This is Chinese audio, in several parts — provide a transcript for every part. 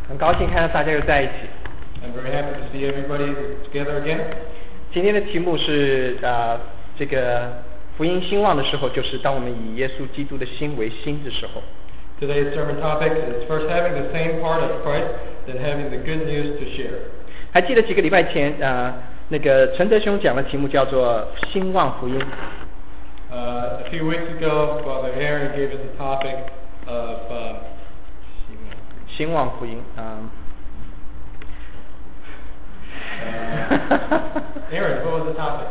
很高兴看到大家又在一起。 I'm very happy to see everybody together again. 今天的题目是这个福音兴旺的时候，就是当我们以耶稣基督的心为心的时候。 Today's sermon topic is first having the same heart of Christ, then having the good news to share. 还记得几个礼拜前那个陈德兄讲的题目叫做兴旺福音。 A few weeks ago, Father Aaron gave us the topic of 兴旺福音。 Aaron, what was the topic?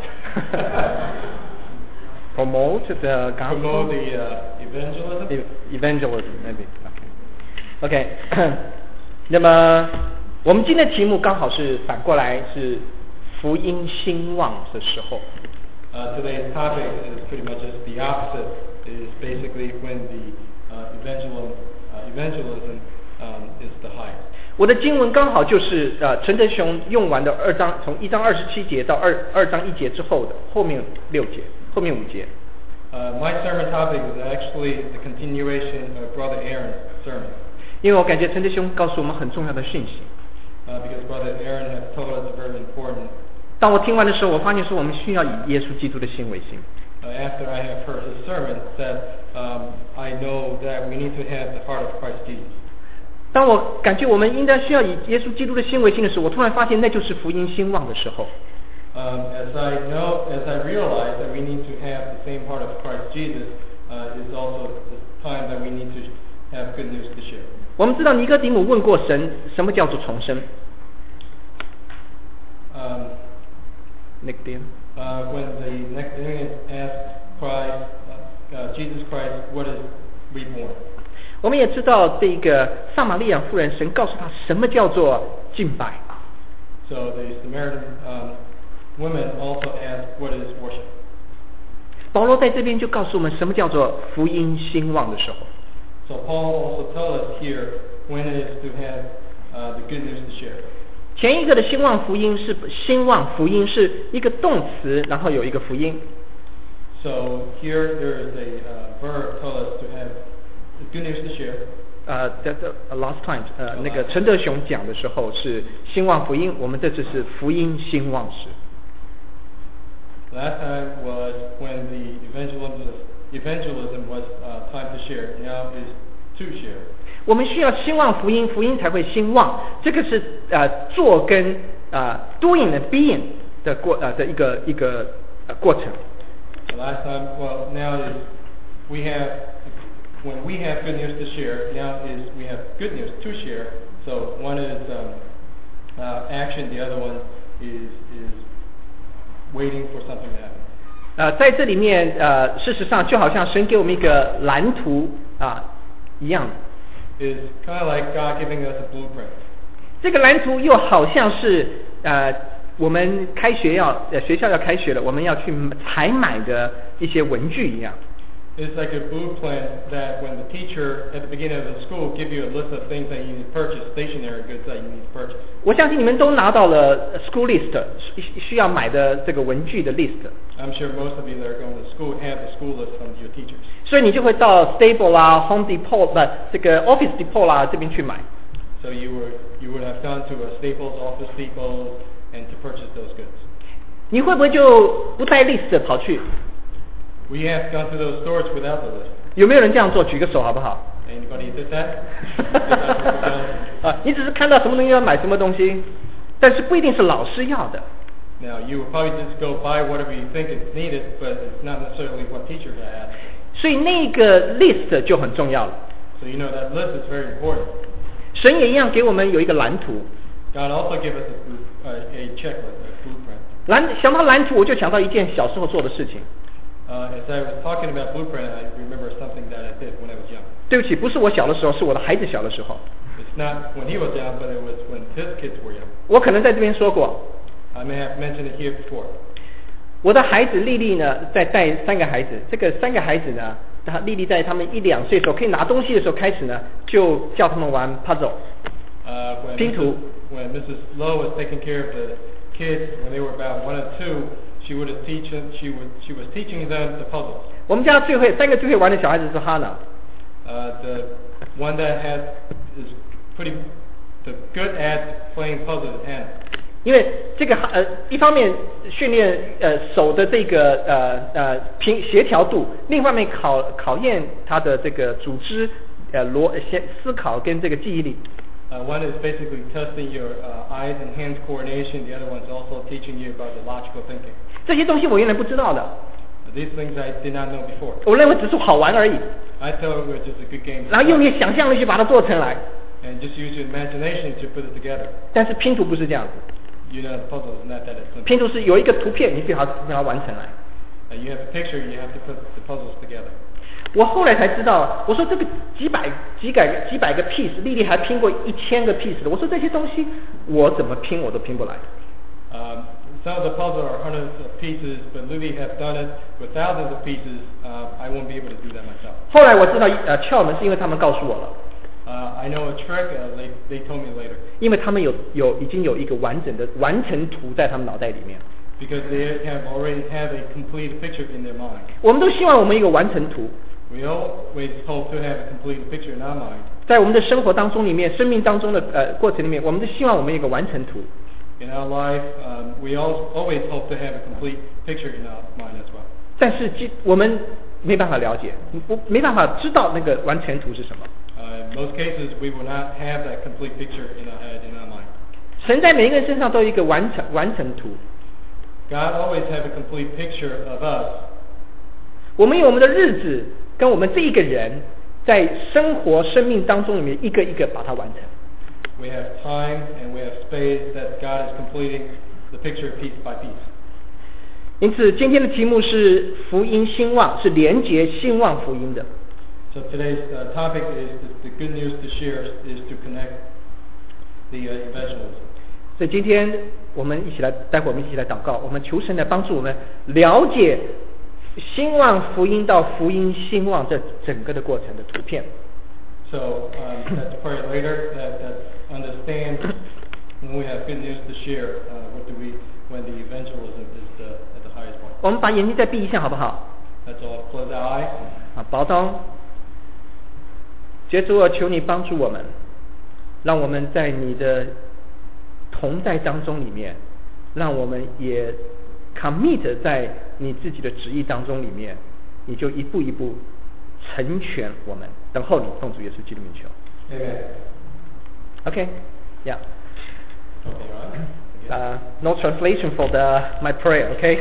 Promote the gospel. Promote the evangelism. Evangelism, maybe. Okay. 那么我们今天的题目刚好是反过来，是福音兴旺的时候。 Today's topic is pretty much just the opposite. It is basically when the evangelism is the highest. 我的经文刚好就是陈德雄用完的2章，从1章27节到2章1节之后的后面6节，后面5节。 My sermon topic is actually the continuation of Brother Aaron's sermon. 因为我感觉陈德雄告诉我们很重要的讯息。 Because Brother Aaron has told us a very important. 当我听完的时候，我发现说我们需要以耶稣基督的心为心。 After I have heard his sermon, that I know that we need to have the heart of Christ Jesus. 当我感觉我们应该需要以耶稣基督的心为心的时候，我突然发现那就是福音兴旺的时候。 As I realize that we need to have the same heart of Christ Jesus, is also the time that we need to have good news to share. 我们知道尼哥底母问过神，什么叫做重生？Nicodemus. When the Nicodemus asked Christ, Jesus Christ, what is reborn? 我们也知道这个撒玛利亚妇人，神告诉她什么叫做敬拜。 So the Samaritan woman also asked, what is worship? 保罗在这边就告诉我们什么叫做福音兴旺的时候。 So Paul also tells us here when it is to have the good news to share. 前一个的兴旺福音是一个动词，然后有一个福音。 So here there is a verb tell us to have the good news to share. Last time 那个陈德雄讲的时候是兴旺福音，我们这次是福音兴旺时。 Last time was when the evangelism was time to share. Now is to share. 我们需要兴旺福音，福音才会兴旺。这个是做跟doing and being 的一个过程。 Last time, well, now is when we have good news to share. Now is we have good news to share. So one is action, the other one is waiting for something to happen. 在这里面事实上就好像神给我们一个蓝图一样。 Is kind of like God giving us a blueprint. 这个蓝图又好像是我们学校要开学了，我们要去采买的一些文具一样。 It's like a blueprint that when the teacher at the beginning of the school give you a list of things that you need to purchase, stationary goods that you need to purchase. 我相信你们都拿到了 school list 需要买的这个文具的 list. I'm sure most of you that are going to school have the school list from your teachers. 所以你就会到 Staples 啦、Home Depot 这个 Office Depot 啦这边去买。 So you would have gone to a Staples, Office Depot, and to purchase those goods. 你会不会就不带 list 跑去？ We have gone to those stores without the list. 有没有人这样做？举个手好不好？ Anybody did that? 你只是看到什么东西要买什么东西，但是不一定是老师要的。 Now you will probably just go buy whatever you think is needed, but it's not necessarily what teachers are asking. 所以那个 list 就很重要了。 So you know that list is very important. 神也一样给我们有一个蓝图。 God also gave us a checklist, a blueprint. 想到蓝图，我就想到一件小时候做的事情。 As I was talking about blueprint, I remember something that I did when I was young. 对不起，不是我小的时候，是我的孩子小的时候。 It's not when he was young, but it was when his kids were young. 我可能在这边说过。 I may have mentioned it here before. 我的孩子丽丽呢，在带3个孩子，这个3个孩子呢，丽丽在他们1、2岁的时候可以拿东西的时候开始呢，就叫他们玩 puzzle， 拼图。 When Mrs. Lowe was taking care of the kids when they were about 1 and 2, she was teaching them the puzzles. 我们家3个最会玩的小孩子是 Hannah. The one that is pretty the good at playing puzzles with Hannah. 因为这个一方面训练手的这个协调度，另一方面考验他的这个组织思考跟这个记忆力。 One is basically testing your eyes and hands coordination. The other one is also teaching you about the logical thinking. 这些东西我原来不知道的。 These things I did not know before. 我认为只是好玩而已。 I thought it was just a good game. 然后用你想象力去把它做成来。 And just use your imagination to put it together. 但是拼图不是这样子。 You know, the puzzle is not that simple. 拼图是有一个图片，你必须把它完成来。 You have a picture, you have to put the puzzles together. 我后来才知道，我说这个几百个 piece， 丽丽还拼过1000个 piece 的。我说这些东西我怎么拼我都拼不来。 Some of the puzzles are hundreds of pieces, but Lily has done it with thousands of pieces. I won't be able to do that myself. 后来我知道窍门是因为他们告诉我了。 I know a trick. They told me later. 因为他们已经有一个完整的完成图在他们脑袋里面。 Because they already have a complete picture in their mind. 我们都希望我们一个完成图。 We always hope to have a complete picture in our mind. 在我们的生活当中里面，生命当中的过程里面，我们都希望我们有一个完成图。 In our life, we always hope to have a complete picture in our mind as well. 但是我们没办法了解，没办法知道那个完成图是什么。 In most cases, we will not have that complete picture in our head, in our mind. 神在每一个人身上都有一个完成图。 God always have a complete picture of us. 我们有我们的日子，跟我们这一个人在生命当中里面一个一个把它完成。 We have time and we have space that God is completing the picture piece by piece. 因此，今天的题目是福音兴旺，是连结兴旺福音的。 So today's topic is the good news to share is to connect the evangelism. 所以今天待会我们一起来祷告，我们求神来帮助我们了解兴旺福音到福音兴旺这整个的过程的图片。 So let's pray later that understand when we have good news to share. What do we when the evangelism is at the highest point? 我们把眼睛再闭一下好不好？ Let's all close our eyes. 好，保祷。主啊，求你帮助我们，让我们在你的同在当中里面，让我们也 commit 在你自己的旨意当中里面，你就一步一步成全我们。等候你，奉主耶稣基督名求。 Amen. Okay, yeah. Okay, right. No translation for my prayer. Okay.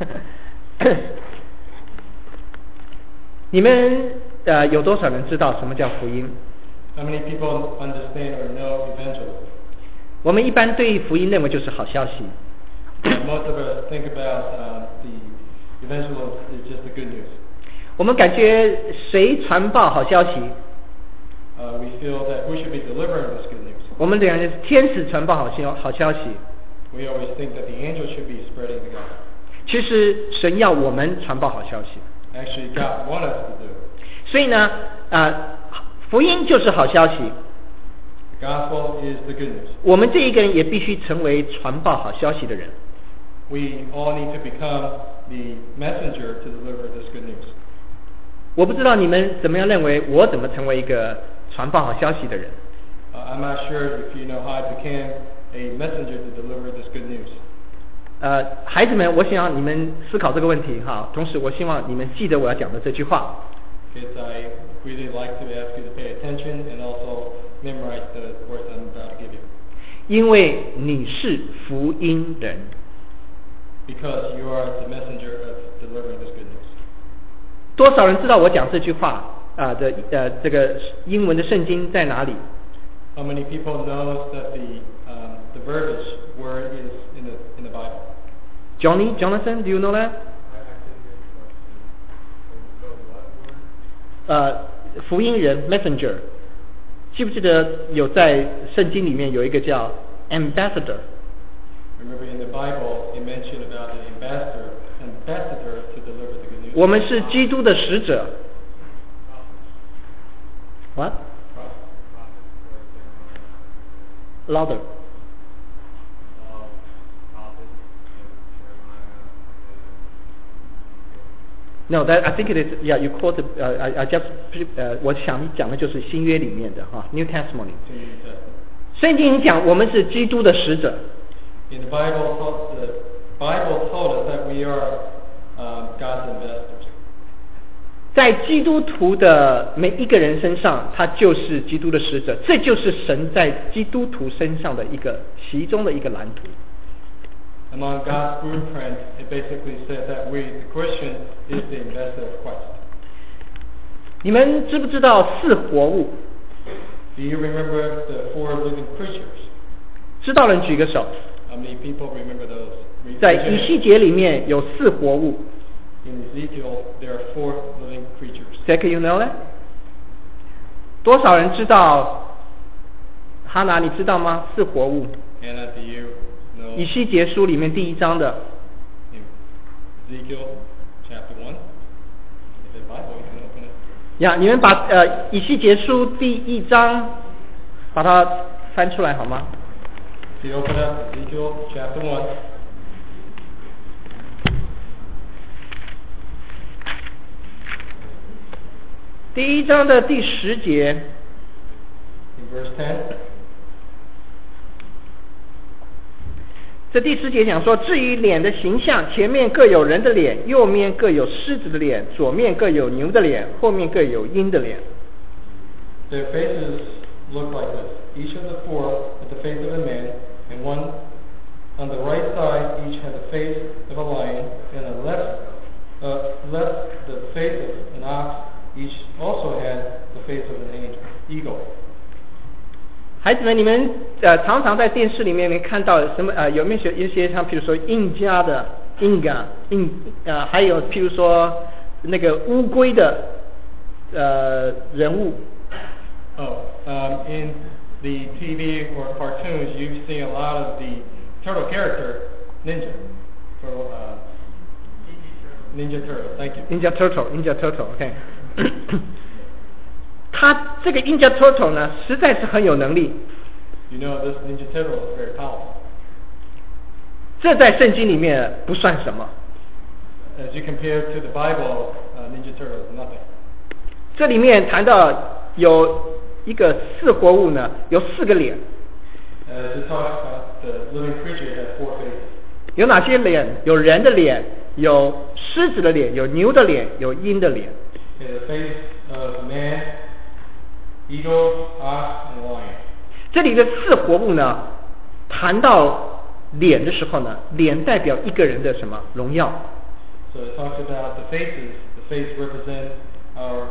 你们有多少人知道什么叫福音？ How many people understand or know evangelism? 我们一般对福音认为就是好消息。 Most of us think about the evangelism is just the good news. 我们感觉谁传报好消息？ We feel that we should be delivering this good news. 我们两人天使传报好消息。 We always think that the angels should be spreading the gospel. 其实神要我们传报好消息。 Actually, God wants us to do it. 所以呢，福音就是好消息。 The gospel is the good news. 我们这一个人也必须成为传报好消息的人。 We all need to become the messenger to deliver this good news. 我不知道你们怎么样认为我怎么成为一个传报好消息的人。 I'm not sure if you know how I became a messenger to deliver this good news. 孩子们，我想要你们思考这个问题哈。同时，我希望你们记得我要讲的这句话。 Kids, I really like to ask you to pay attention and also memorize the words I'm about to give you. 因为你是福音人。 Because you are the messenger of delivering this good news. 多少人知道我讲这句话这个英文的圣经在哪里？ How many people knows that the verbiage word is in the Bible? Jonathan, do you know that? 福音人 messenger， 记不记得有在圣经里面有一个叫 ambassador？ Remember in the Bible, it mentioned about the ambassador to deliver the good news. 我们是基督的使者。What? Louder. No, that I think it is. Yeah, you quoted. I just. 我想你讲的就是新约里面的哈，New Testimony。 圣经讲我们是基督的使者。 In the Bible told us that we are God's ambassadors. 在基督徒的每一个人身上，他就是基督的使者，这就是神在基督徒身上的其中的一个蓝图。 Among God's blueprint, it basically said that we, the Christian, is the ambassador of Christ. 你们知不知道四活物？ Do you remember the 4 living creatures? 知道人举个手。 How many people remember those? 在以西结里面有四活物。 In Ezekiel, there are 4 living creatures. Jack, you know that? 多少人知道？哈拿，你知道吗？四活物。 Hannah, do you know? 以西结书里面第1章的。 In Ezekiel chapter 1. Is it Bible? You can open it. 呀，你们把以西结书第1章把它翻出来好吗？ If you open up Ezekiel chapter 1. 第1章的第10节。 In verse 10. 这第10节讲说，至于脸的形象，前面各有人的脸，右面各有狮子的脸，左面各有牛的脸，后面各有鹰的脸。 Their faces look like this. Each of the 4 had the face of a man, and one on the right side each had the face of a lion, and on the left the face of an ox. Each also had the face of an eagle. 孩子们，你们常常在电视里面看到什么？有没有一些像譬如说印加的还有譬如说那个乌龟的人物。 In the TV or cartoons, you've seen a lot of the turtle character, Ninja Turtle. Thank you. Ninja Turtle. OK. 他这个 Ninja Turtle 呢，实在是很有能力。 You know this Ninja Turtle is very powerful. 这在圣经里面不算什么。 As you compare to the Bible, Ninja Turtle is nothing. 这里面谈到有一个四活物呢，有4个脸。 To talk about the living creature has 4 faces. 有哪些脸？有人的脸，有狮子的脸，有牛的脸，有鹰的脸。 The face of man, eagle, ox, and lion. 这里的四活物呢，谈到脸的时候呢，脸代表一个人的什么荣耀？ So it talks about the faces. The face represents our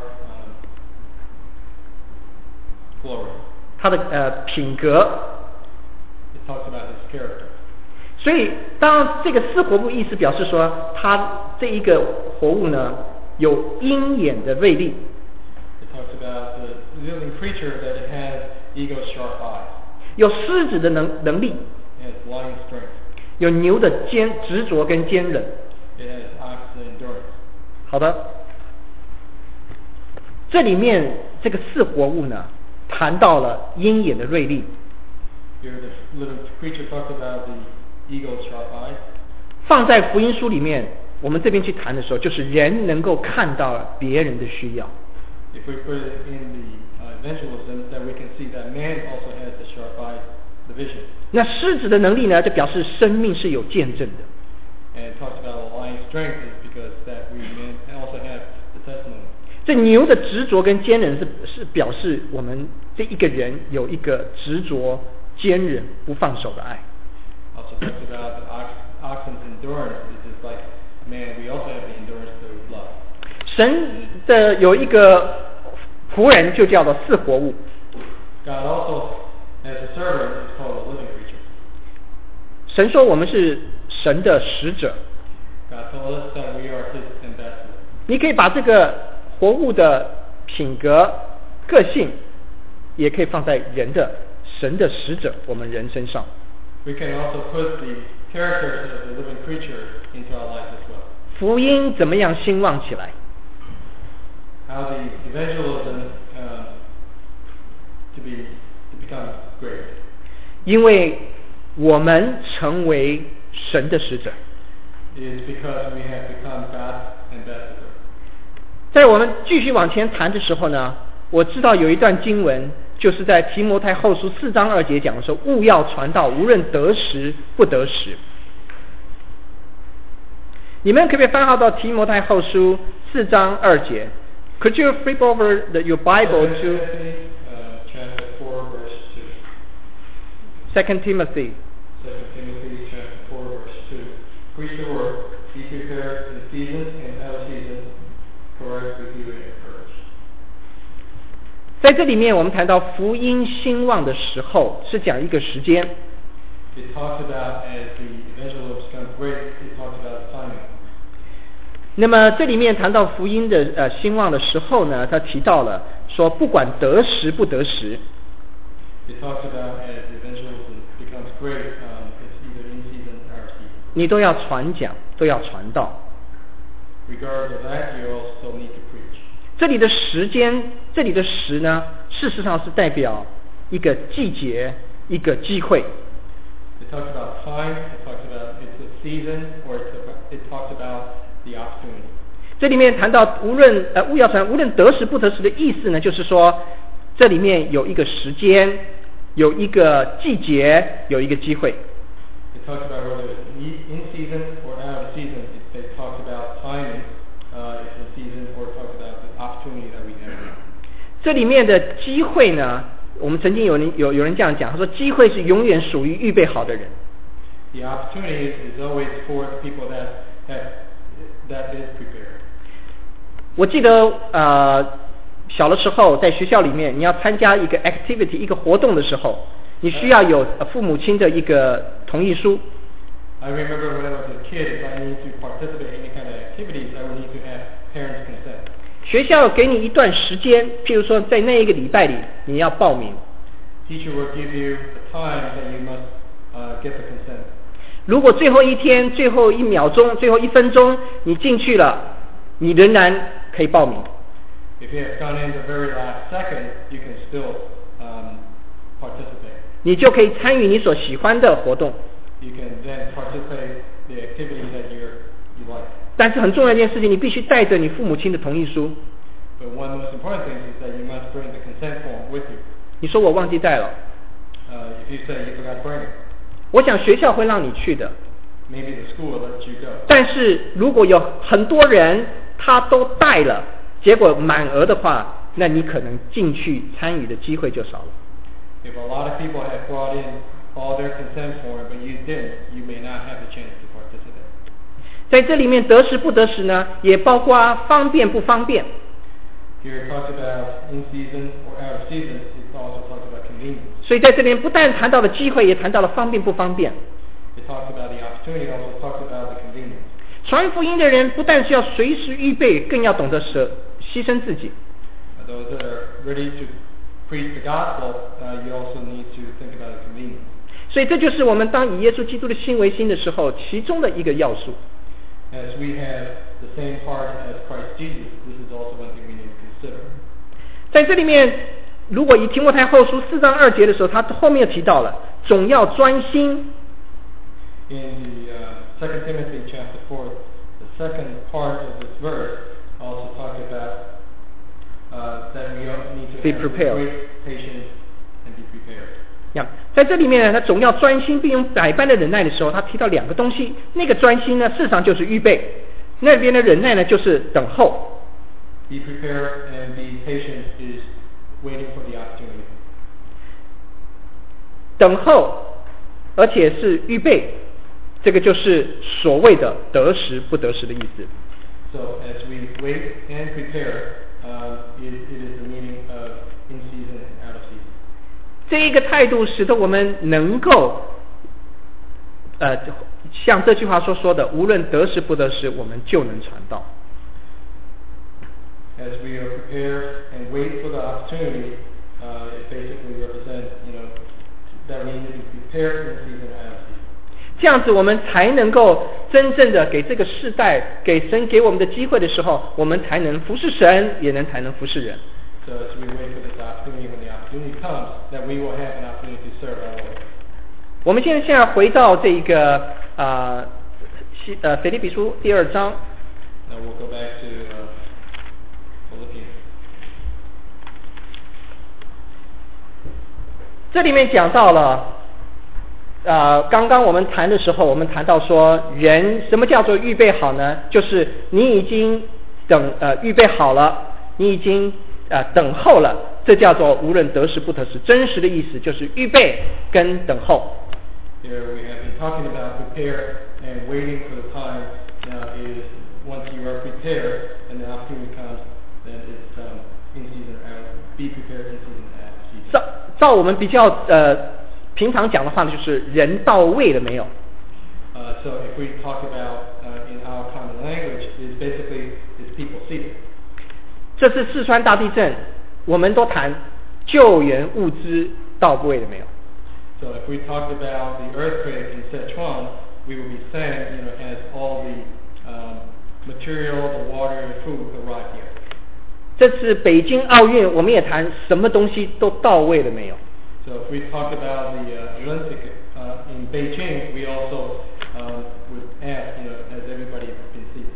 glory. 他的品格。 It talks about his character. 所以，当这个四活物意思表示说，他这一个活物呢，有鹰眼的锐利。 It talks about the living creature that it has eagle sharp eyes. 有狮子的能力。 It has lion strength. 有牛的执着跟坚韧。 It has ox endurance. 好的，这里面这个四活物呢，谈到了鹰眼的锐利。 Here the living creature talks about the eagle's sharp eyes. 放在福音书里面，我们这边去谈的时候，就是人能够看到别人的需要。 If we put it in the evangelism, then we can see that man also has the sharp eyes, the vision. 那狮子的能力呢，就表示生命是有见证的。 And it talks about the lion's strength is because that we men also have the testimony. 这牛的执着跟坚韧是表示我们这一个人有一个执着、坚韧、不放手的爱。 Also talks about the oxen's endurance. It's just like man, we also have the endurance to love. 神的有一个仆人就叫做四活物。 God also has a servant is called a living creature. 神说我们是神的使者。 God told us that we are His ambassador. 你可以把这个活物的品格、个性，也可以放在神的使者，我们人身上。 We can also put the characters of the living creature into our lives as well. 福音怎么样兴旺起来？ How the evangelism to become great. 因为我们成为神的使者。 Is because we have become God's ambassador. 在我们继续往前谈的时候呢，我知道有一段经文就是在提摩太后书4章2节讲的说，务要传道，无论得时不得时。你们可不可以翻到提摩太后书4章2节 ？Could you flip over your Bible to chapter 4, verse 2 2. Timothy? 2 Timothy chapter 4, verse 2. Preach the word, be prepared in season and out of season, correct, rebuke, and encourage. 在这里面，我们谈到福音兴旺的时候，是讲一个时间。 It talks about as the evangelism becomes great, it talks about the timing. 那么这里面谈到福音的兴旺的时候呢，他提到了说，不管得时不得时。 It talks about as evangelism becomes great, it's either in season or out of season. 你都要传讲，都要传道。 Regardless of that, you also need to preach. 这里的时间，这里的时呢，事实上是代表一个季节，一个机会。 It talks about time, it talks about it's a season, or it talks about the opportunity. 这里面谈到务要传，无论得时不得时的意思呢，就是说这里面有一个时间，有一个季节，有一个机会。 It talks about whether it's in season or out of season. It talks about timing, it's in season, or it talks about the opportunity that we have. 这里面的机会呢，我们曾经有人这样讲，他说机会是永远属于预备好的人。 The opportunity is always for the people that is prepared. 我记得小的时候在学校里面，你要参加一个 activity 一个活动的时候，你需要有父母亲的一个同意书。 I remember when I was a kid, if I need to participate in any kind of activities, I would need to have parents' consent. 学校给你一段时间，譬如说在那一个礼拜里，你要报名。 Teacher will give you the time that you must get the consent. 如果最后一天、最后1秒钟、最后1分钟你进去了，你仍然可以报名。 If you have gone in the very last second, you can still participate. 你就可以参与你所喜欢的活动。 You can then participate the activity that you like. 但是很重要的一件事情，你必须带着你父母亲的同意书。 But one of the most important things is that you must bring the consent form with you. 你说我忘記帶了。 If you say you forgot to bring it. 我想学校会让你去的。 Maybe the school will let you go. 但是如果有很多人他都带了，结果满额的话，那你可能进去参与的机会就少了。 If a lot of people have brought in all their consent form, but you didn't, you may not have the chance to participate. 在这里面得时不得时呢，也包括方便不方便。 Here it talks about in season or out of season. It also talks about convenience. 所以在这边不但谈到了机会，也谈到了方便不方便。 It talks about the opportunity, also talks about the convenience. 传福音的人不但是要随时预备，更要懂得牺牲自己。 Those that are ready to preach the gospel, you also need to think about the convenience. 所以这就是我们当以耶稣基督的心为心的时候，其中的一个要素。 As we have the same heart as Christ Jesus, this is also one thing we need to consider. 在这里面，如果以提摩太后书4章2节的时候，他后面提到了总要专心。 In the 2 Timothy chapter 4, the second part of this verse also talks about that we need to be have prepared. Great patience and be prepared. 在这里面呢，他总要专心并用百般的忍耐的时候，他提到2个东西。那个专心呢，事实上就是预备；那边的忍耐呢，就是等候。 Be prepared and be patient is waiting for the opportunity. 等候，而且是预备，这个就是所谓的得时不得时的意思。 So as we wait and prepare, it is the meaning of in season and out of season. 这一个态度使得我们能够像这句话所说的，无论得时不得时，我们就能传道。 As we are prepared and wait for the opportunity, it basically represents, that we need to be prepared in season and out of season. 这样子，我们才能够真正的给这个世代，给神给我们的机会的时候，我们才能服侍神，也才能服侍人。 So as we wait for this opportunity, when the opportunity comes, that we will have an opportunity to serve our Lord. 我们现在回到这个腓立比书第2章。 Now we'll go back to Philippians. 这里面讲到了，刚刚我们谈的时候，我们谈到说，人什么叫做预备好呢？就是你已经预备好了，你已经等候了，这叫做无论得时不得时。真实的意思就是预备跟等候。 Here we have been talking about prepare and waiting for the time. Now is once you are prepared and the opportunity comes, then it's in season out. Be prepared in season out. 照我们比较平常讲的话呢，就是人到位了没有？ So if we talk about in our common language, is basically is people seated. 这次四川大地震，我们都谈救援物资到位了没有？ So if we talked about the earthquake in Sichuan, we would be saying, has all the material, the water, and food arrived here. 这次北京奥运，我们也谈什么东西都到位了没有？ So if we talk about the Olympic in Beijing, we also would ask, has everybody been seated?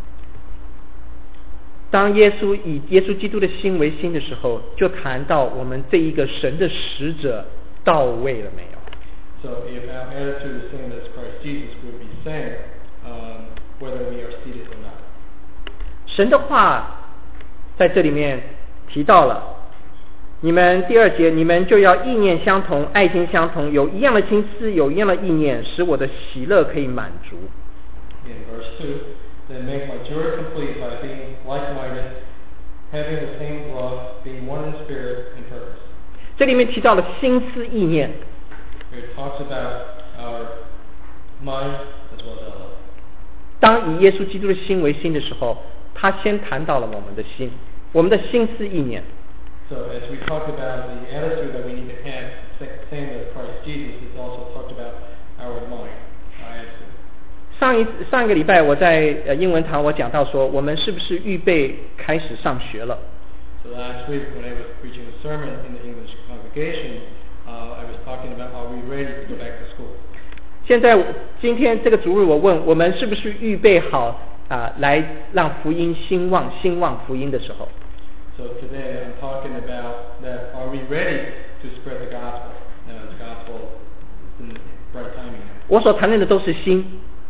当耶稣以耶稣基督的心为心的时候，就谈到我们这一个神的使者到位了没有？ So if our attitude is same as Christ Jesus, we would be saying whether we are seated or not. 神的话在这里面提到了，你们第2节，你们就要意念相同，爱心相同，有一样的心思，有一样的意念，使我的喜乐可以满足。 In verse 2, then make my joy complete by being like-minded, having the same love, being one in spirit and purpose. 这里面提到了心思意念。 It talks about our mind as well as our love. 当以耶稣基督的心为心的时候，他先谈到了我们的心，我们的心思意念。 So as we talk about the attitude that we need to have, same as Christ Jesus, it's also talked about our mind, our attitude. 上一个礼拜我在英文堂我讲到说，我们是不是预备开始上学了？ So last week when I was preaching a sermon in the English congregation, I was talking about are we ready to go back to school? 今天这个主日我问我们是不是预备好来让福音兴旺福音的时候。 So today I'm talking about that are we ready to spread the gospel? Now the gospel is in the right timing now. 我所谈论的都是心，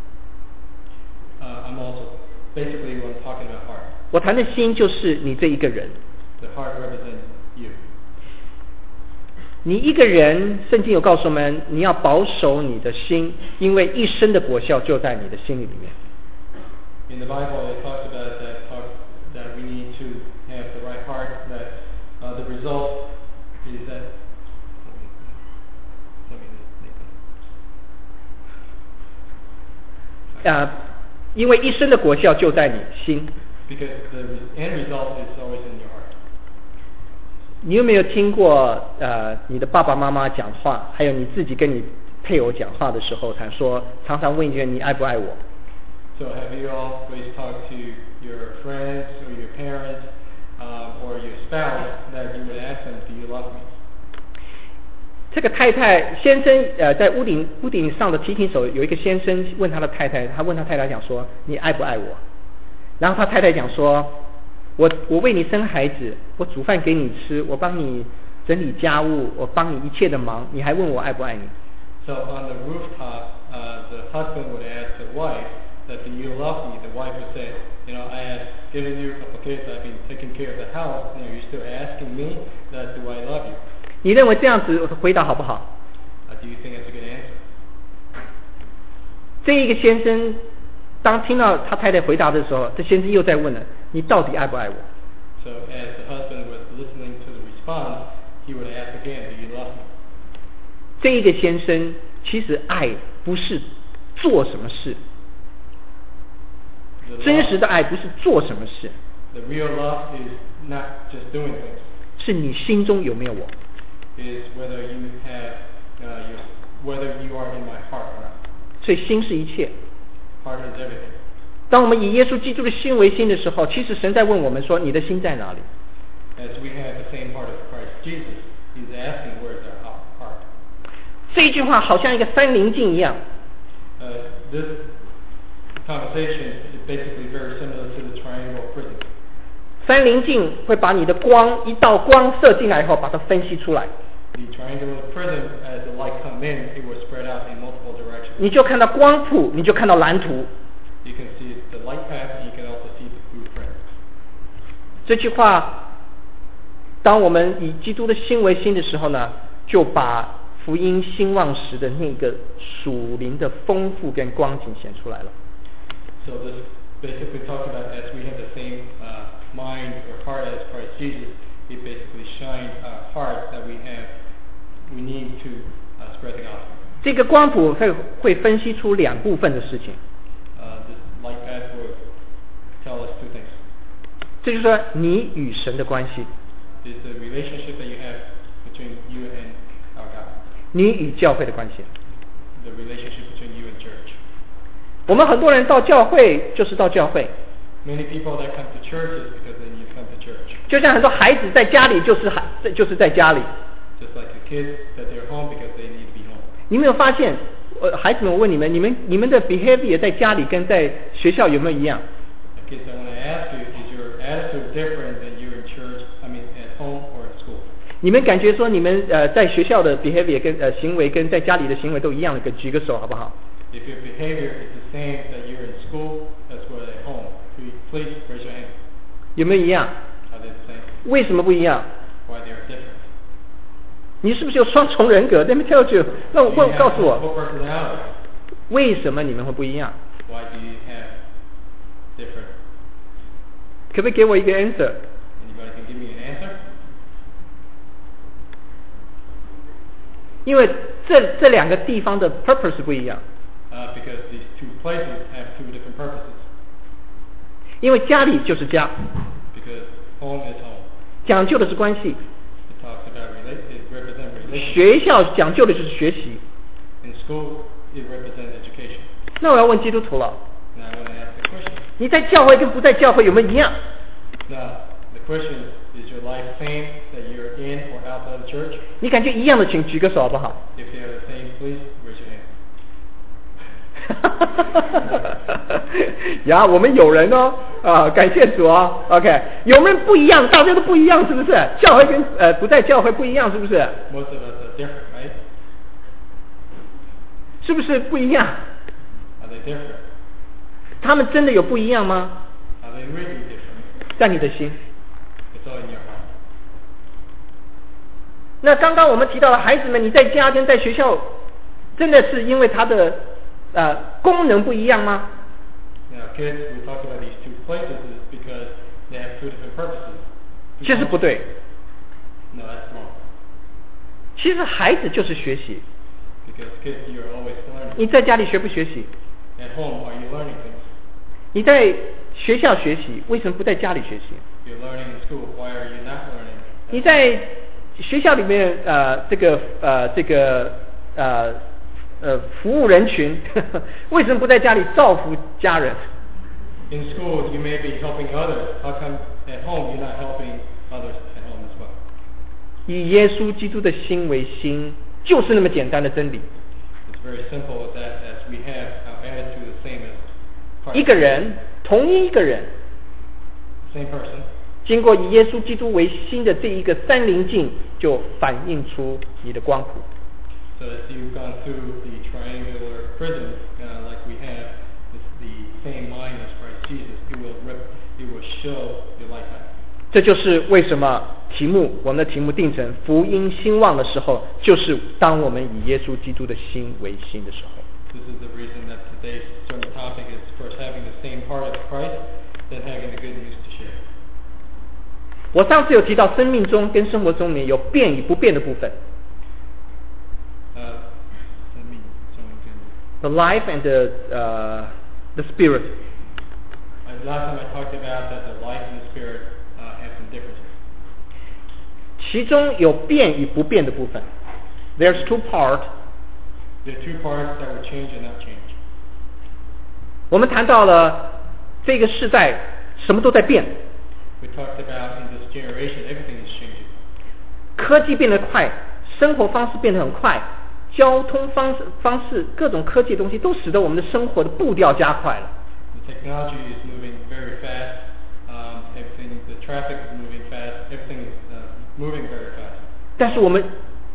I'm also basically when I'm talking about heart. 我谈的心就是你这一个人。 The heart represents you. 你一个人，圣经有告诉我们，你要保守你的心，因为一生的果效就在你的心里面。 In the Bible, it talks about that we need to have the right heart. That the result is that. Let me 因为一生的果效就在你心。 Because the end result is always in your heart. 你有没有听过你的爸爸妈妈讲话，还有你自己跟你配偶讲话的时候，常常问一句你爱不爱我？ So have you always talked to your friends or your parents or your spouse that you would ask them, do you love me? 这个先生在屋顶上的提琴手有一个先生问他的太太，他问他太太讲说你爱不爱我？然后他太太讲说我为你生孩子，我煮饭给你吃，我帮你整理家务，我帮你一切的忙，你还问我爱不爱你？ So on the rooftop, the husband would ask the wife that do you love me? The wife would say, I have given you a couple kids, I've been taking care of the house, you're still asking me that do I love you? 你认为这样子回答好不好？ Do you think that's a good answer? 这一个先生当听到他太太回答的时候，这先生又在问了，你到底爱不爱我？ So as the husband was listening to the response, he would ask again, do you love me? 这一个先生其实爱不是做什么事，真实的爱不是做什么事， The real love is not just doing things. 是你心中有没有我。 Is whether you have whether you are in my heart or not. 所以心是一切。 Heart is everything. 当我们以耶稣基督的心为心的时候，其实神在问我们说：你的心在哪里？ As we have the same heart of Christ Jesus, He's asking where is our heart. 这一句话好像一个三棱镜一样。 This conversation is basically very similar to the triangle prism. 三棱镜会把你的一道光射进来以后，把它分析出来。 the triangular prism, as the light come in, it will spread out in multiple directions. 你就看到光谱，你就看到蓝图。 You can see the light path, and you can also see the blueprint. 这句话，当我们以基督的心为心的时候呢，就把福音兴旺时的那个属灵的丰富跟光景显出来了。 So this basically talks about as we have the same mind or heart as Christ Jesus, it basically shines a heart that we need to spread the gospel. 这个光谱会分析出两部分的事情。 This light path will tell us two things. 这就是说你与神的关系。 It's the relationship that you have between you and our God. 你与教会的关系。 The relationship between you and church. 我们很多人到教会就是到教会。 Many people that come to church is because they need to come to church. 就像很多孩子在家里就是在家里。 Just like the kids that they're home because they need to be home. 你没有发现，孩子们，我问你们，你们的 behavior 在家里跟在学校有没有一样？ Kids, I want to ask you, is your attitude different than you're in church? I mean, at home or at school? 你们感觉说你们在学校的 behavior 跟行为跟在家里的行为都一样的，举个手好不好？ If your behavior is the same that you're in school as well as at home, please raise your hand. 有没有一样？ Are they the same? 为什么不一样？ Why they are different? 你是不是有双重人格 ？Let me tell you， 那我 Do you have 告诉我， multiple personality? 为什么你们会不一样？ Why do you have different? 可不可以给我一个 answer？ Anybody can give me an answer? 因为这两个地方的 purpose 不一样。 Because these two places have two different purposes. 因为家里就是家， Because home is home. 讲究的是关系； It talks about it represents relationship. 学校讲究的就是学习。 In school, it represents education. 那我要问基督徒了， Now I want to ask a question. 你在教会跟不在教会有没有一样？ Now the question is your life same that you're in or outside the church? 你感觉一样的，请举个手好不好？ If they are the same, please raise your hand. 呀，我们有人哦，感谢主哦 ，OK， 有没有人不一样？大家都不一样，是不是？教会跟不在教会不一样，是不是？ Most of us are different, right? 是不是不一样？ Are they different? 他们真的有不一样吗？ Are they really different? 在你的心。 It's all in your heart. 那刚刚我们提到了孩子们，你在家跟在学校，真的是因为他的功能不一样吗？ Now kids, we talk about these two places is because they have two different purposes. 其实不对， No, that's wrong. 其实孩子就是学习。 Because kids, you're always learning. 你在家里学不学习？ At home, are you learning things? 你在学校学习，为什么不在家里学习？ You're learning in school. Why are you not learning? 你在学校里面服务人群，为什么不在家里造福家人？ In school, you may be helping others. How come at home you're not helping others at home as well? 以耶稣基督的心为心，就是那么简单的真理。 It's very simple that as we have our attitude the same as Christ. 一个人，同一个人， Same person. 经过以耶稣基督为心的这一个三棱镜，就反映出你的光谱。 So as you've gone through the triangular prism, like we have, it's the same mind as Christ Jesus. It will show your life path. 这就是为什么我们的题目定成福音兴旺的时候，就是当我们以耶稣基督的心为心的时候。 This is the reason that today's sermon topic is first having the same heart as Christ, then having the good news to share. 我上次有提到生命中跟生活中面有变与不变的部分。The life and the spirit. Last time I talked about that the life and the spirit have some differences. 其中有变与不变的部分。There's two parts. There are two parts that will change and not change. 我们谈到了这个世代什么都在变。 We talked about in this generation everything is changing. 科技变得快，生活方式变得很快，交通方式各种科技的东西都使得我们的生活的步调加快了。 The technology is moving very fast. The traffic is moving fast. Everything is moving very fast. 但是我们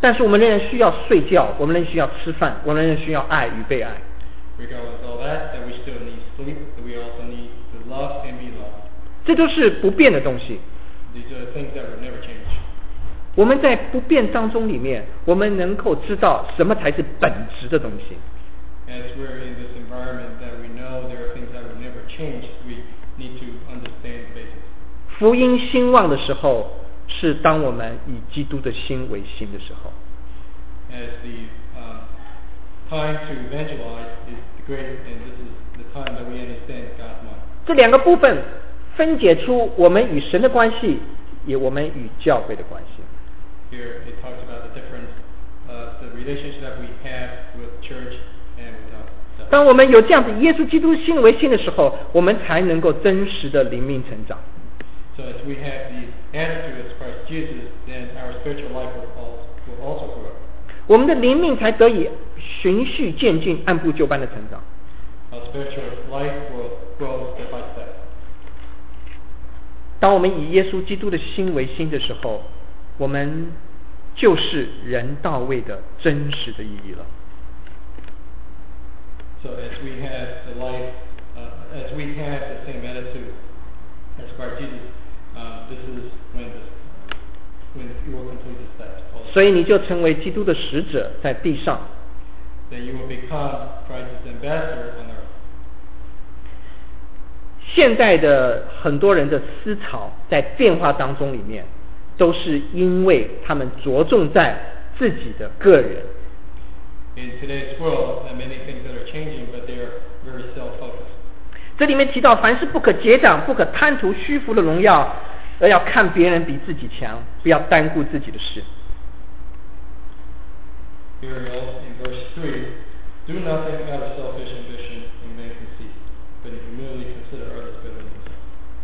但是我们仍然需要睡觉，我们仍然需要吃饭，我们仍然需要爱与被爱。 Regardless of all that we still need sleep, that we also need to love and be loved. 这都是不变的东西。 These are things that will never change. 我们在不变当中里面，我们能够知道什么才是本质的东西。 As we're in this environment that we know there are things that will never change, we need to understand the basics. 福音兴旺的时候，是当我们以基督的心为心的时候。 As the time to evangelize is great, and this is the time that we understand God's mind. 这两个部分分解出我们与神的关系，也我们与教会的关系。 Here it talks about the difference of the relationship that we have with church and with ourselves. 当我们有这样子耶稣基督心为心的时候，我们才能够真实的灵命成长。 So as we have the attitude as Christ Jesus, then our spiritual life will also grow. 我们的灵命才得以循序渐进、按部就班的成长。 Our spiritual life will grow step by step. 当我们以耶稣基督的心为心的时候，我们就是人到位的真实的意义了。 So as we have the life, as we have the same attitude as Christ Jesus, this is when you will complete the steps. 所以你就成为基督的使者在地上。 Then you will become Christ's ambassador on earth. 现在的很多人的思潮在变化当中里面，都是因为他们着重在自己的个人。 In today's world, there are many things that are changing, but they are very self-focused. 这里面提到，凡事不可结长，不可贪图虚浮的荣耀，而要看别人比自己强，不要单顾自己的事。 Here in verse 3, do nothing out of selfish ambition and vain conceit, but in humility consider others better than yourself.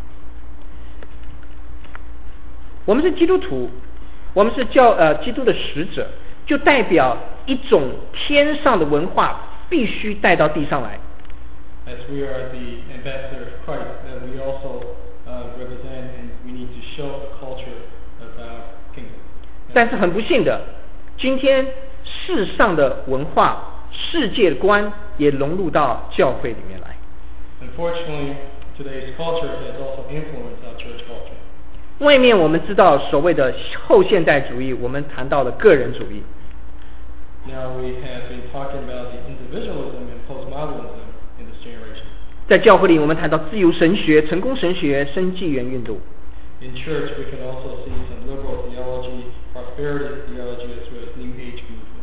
我们是基督徒，我们是基督的使者，就代表一种天上的文化必须带到地上来。 As we are the ambassador of Christ, that we also represent, and we need to show a culture of our kingdom. 但是很不幸的，今天世上的文化、世界观也融入到教会里面来。 Unfortunately, today's culture has also influenced our church culture. 外面我们知道所谓的后现代主义，我们谈到了个人主义。 Now we have been talking about the individualism and postmodernism in this generation. 在教会里，我们谈到自由神学、成功神学、生纪元运动。 In church, we can also see some liberal theology, prosperity theology, as well as New Age movement.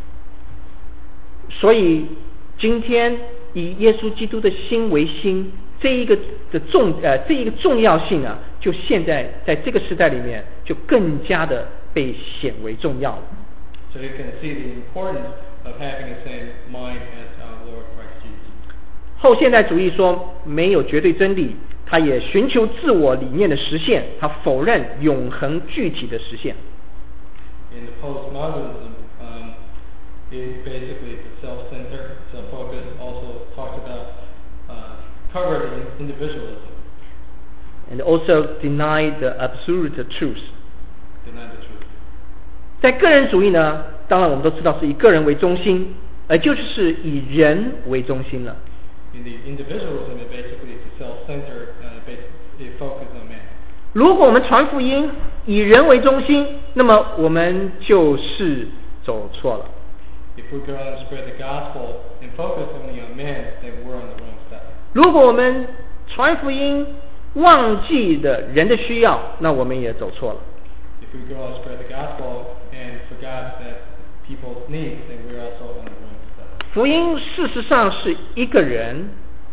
所以，今天以耶稣基督的心为心，这一个重要性啊，就现在在这个时代里面，就更加的被显为重要了。 So you can see the importance of having the same mind as our Lord Christ Jesus. 后现代主义说没有绝对真理，他也寻求自我理念的实现，他否认永恒具体的实现。 In the postmodernism, it basically is self-centered, self-focused. Also talks about covered in individualism. And also deny the absolute truth. Deny the truth. 在个人主义呢，当然我们都知道是以个人为中心，就是以人为中心了。 In the individualism, it basically is self-centered, it focuses on man. 如果我们传福音以人为中心，那么我们就是走错了。 If we go out and spread the gospel and focus only on man, then we're on the wrong step. 如果我们传福音忘记了人的需要，那我们也走错了。 If we go out and spread the gospel and forgot that people's needs, then we're also on the wrong step. 福音事实上是一个人。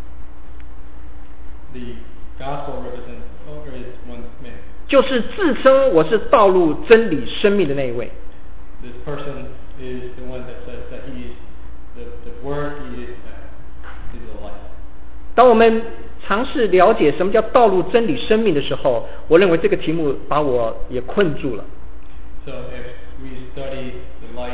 The gospel represents is one man. 就是自称我是道路、真理、生命的那一位。 This person is the one that says that he is the word, he is the life. 当我们尝试了解什么叫道路、真理、生命的时候，我认为这个题目把我也困住了。 So if we study the life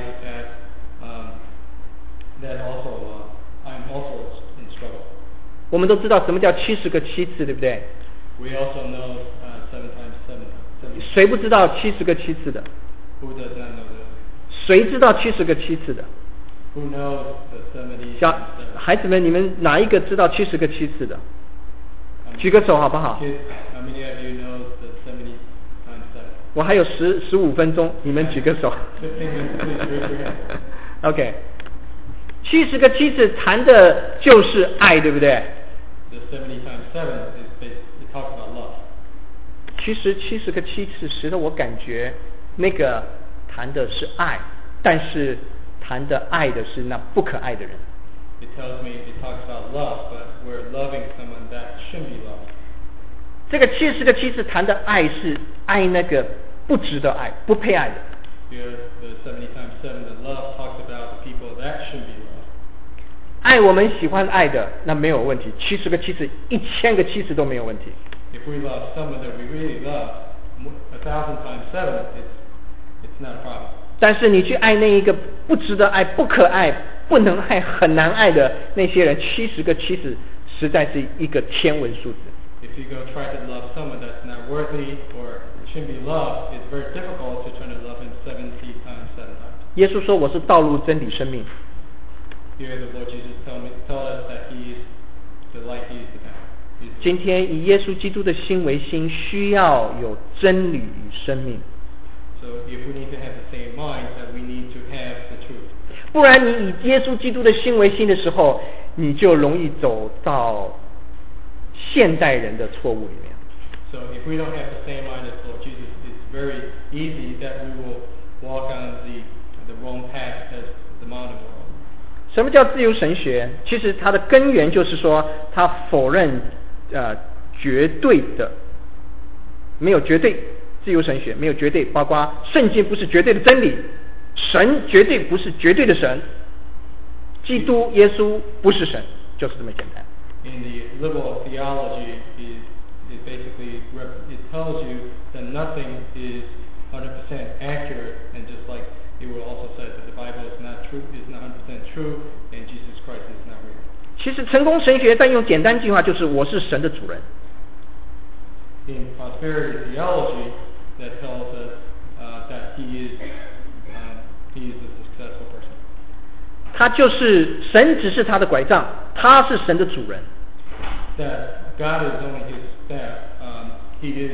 that also I'm also in struggle. 我们都知道什么叫70个7次，对不对？ We also know 7 times 7. 谁不知道70个7次的？ Who does not know that? 谁知道70个7次的？ Who knows the 70 小 times 7? 孩子们，你们哪一个知道70个7次的？举个手好不好？ Kids, how many of you know the 70 times 7? 我还有15分钟，你们举个手。 15 minutes, please raise your hand. OK， 70个7次谈的就是爱，对不对？ The 70 times 7 it talks about love. 其实70个7次使得我感觉那个谈的是爱，但是谈的爱的是那不可爱的人。 It tells me it talks about love, but we're loving someone that shouldn't be loved. 这个70个7次谈的爱是爱那个不值得爱、不配爱的。 Here, the 70 times 7, the love talks about the people that shouldn't be loved. 爱我们喜欢爱的，那没有问题。70个7次、1000个7次都没有问题。 If we love someone that we really love, 1,000 times 7, it's not a problem. 但是你去爱那一个不值得爱、不可爱、不能爱、很难爱的那些人，70个7次实在是一个天文数字。 If you go try to love someone that's not worthy or shouldn't be loved, it's very difficult to try to love him 70 times 7 times. 耶稣说：“我是道路、真理、生命。” Here the Lord Jesus tell us that He is the light, He is the path. 今天以耶稣基督的心为心，需要有真理与生命。 So if we need to have the same mind, that we need to have the truth. 不然，你以耶稣基督的心为心的时候，你就容易走到现代人的错误里面。 So if we don't have the same mind as Lord Jesus, it's very easy that we will walk on the wrong path as the modern world. 什么叫自由神学？其实它的根源就是说，它否认绝对的，没有绝对。自由神学没有绝对，包括圣经不是绝对的真理，神绝对不是绝对的神，基督耶稣不是神，就是这么简单。 In the liberal theology, it basically it tells you that nothing is 100% accurate, and just like it will also say that the Bible is not 100% true, and Jesus Christ is not real. 其实成功神学在用简单句话就是我是神的主人。 In prosperity theology, that tells us that he is a successful person. 他就是神，只是他的拐杖，他是神的主人。 That God is only his staff. He is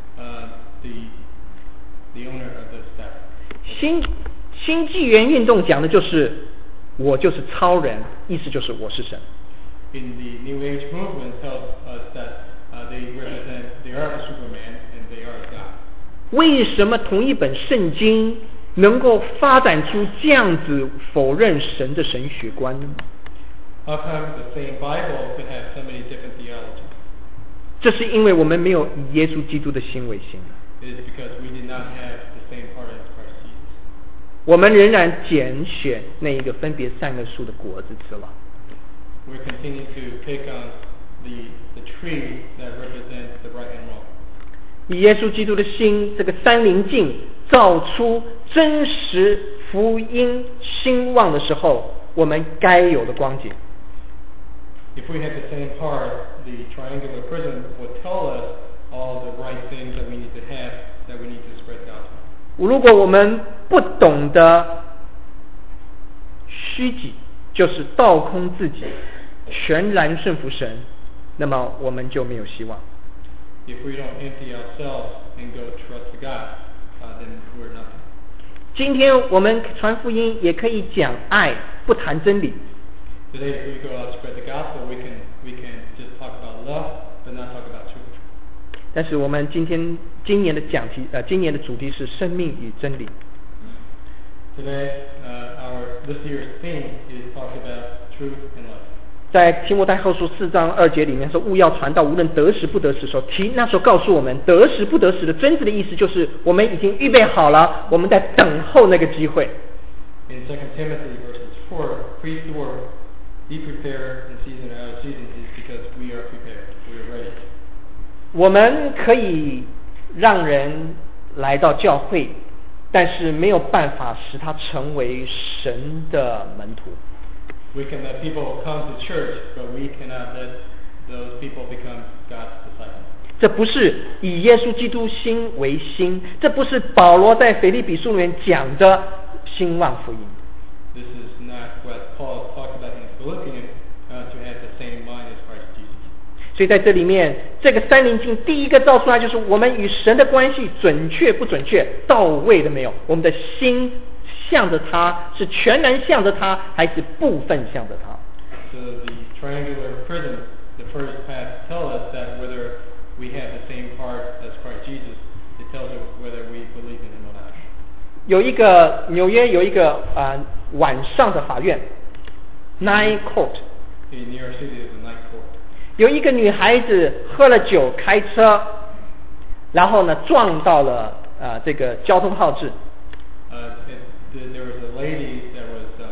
the owner of the staff. 新纪元运动讲的就是我就是超人，意思就是我是神。 In the New Age movement, tells us that they are a Superman and they are a God. 为什么同一本圣经能够发展出这样子否认神的神学观呢？ How come the same Bible could have so many different theologies? 这是因为我们没有以耶稣基督的心为心。 It is because we did not have the same heart as Christ Jesus. 我们仍然拣选那一个分别善恶树的果子吃了。 We continue to pick on the tree that represents the right and wrong. 以耶稣基督的心，这个三棱镜照出真实福音兴旺的时候，我们该有的光景。 If we had the same heart, the triangular prism would tell us all the right things that we need to have, that we need to spread the gospel. 如果我们不懂得虚己，就是倒空自己，全然顺服神，那么我们就没有希望。 If we don't empty ourselves and go trust God, then we're nothing. 今天我们传福音也可以讲爱，不谈真理。 Today, if we go out and spread the gospel, we can just talk about love, but not talk about truth. 但是我们今年的今年的主题是生命与真理。 Today, this year's theme is talk about truth and love. 在提摩太后书4章2节里面说，务要传道，无论得时不得时的时候，那时候告诉我们，得时不得时的真正的意思就是我们已经预备好了，我们在等候那个机会。 In 2 Timothy verses 4, preach the word, be prepared in season and out of season, is because we are prepared, we are ready. 我们可以让人来到教会，但是没有办法使他成为神的门徒。 We can let people come to church, but we cannot let those people become God's disciples. 这不是以耶稣基督心为心，这不是保罗在腓立比书里面讲的兴旺福音。 This is not what Paul talked about in Philippians, to have the same mind as Christ Jesus. 所以在这里面，这个三棱镜第一个照出来就是我们与神的关系准确不准确，到位了没有？我们的心向着他，是全然向着他，还是部分向着他？ So the triangular prism, the first path, tell us that whether we have the same heart as Christ Jesus. It tells us whether we believe in Him or not. 纽约有一个晚上的法院 ，Night Court。 In New York City, there's a night court. 有一个女孩子喝了酒开车，然后呢撞到了这个交通号志。 There was a lady that was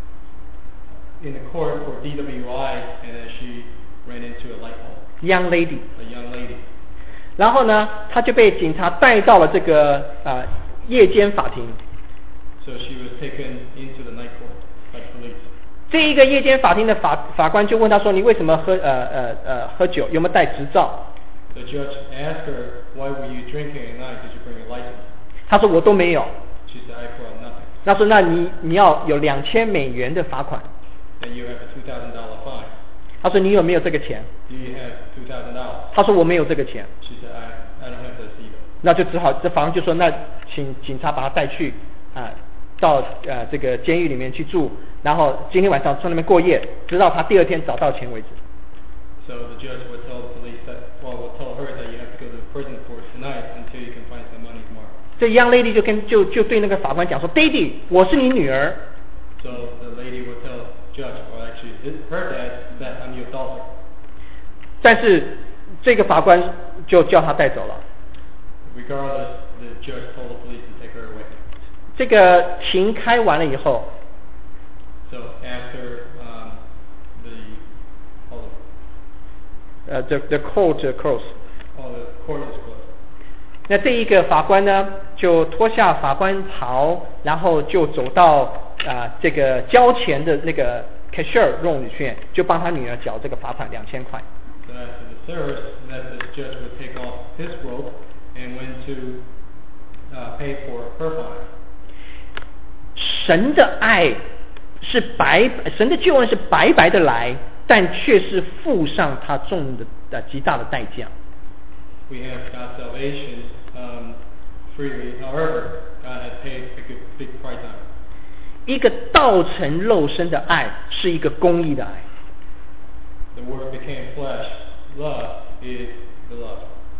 in the court for DWI, and then she ran into a light pole. Young lady. A young lady. 然后呢，她就被警察带到了这个夜间法庭。 So she was taken into the night court by police. 这一个夜间法庭的法官就问她说：“你为什么喝酒？有没有带执照？” The judge asked her, "Why were you drinking at night? Did you bring a license?" 她说：“我都没有。” She said, "I brought nothing." 他说：“那你要有$2000的罚款。” And you have a $2,000 fine. 他说：“你有没有这个钱？” Do you have $2,000? 他说：“我没有这个钱。” She said, "I don't have this either." 那就只好这法官就说：“那请警察把他带去到这个监狱里面去住，然后今天晚上在那边过夜，直到他第二天找到钱为止。” So the judge would tell the police that, will tell her that you have to go to the prison for tonight until you can find some money tomorrow. 这 young lady 就对那个法官讲说 ：“Daddy， 我是你女儿。” So the lady would tell judge, well actually her dad, that I'm your daughter. 但是这个法官就叫他带走了。 Regardless, the judge told the police to take her away. 这个庭开完了以后， So after the court closed. the court is closed. 那这一个法官呢，就脱下法官袍，然后就走到这个交钱的那个 cashier room 里去，就帮他女儿缴这个罚款$2000。 So after the service, that the judge would take off his robe and went to pay for her fine. 神的爱是神的救恩是白白的来，但却是付上他极大的代价。 We have God's salvation freely. However, God has paid a big price on it. 一个道成肉身的爱是一个公义的爱。 The Word became flesh. Love is the love.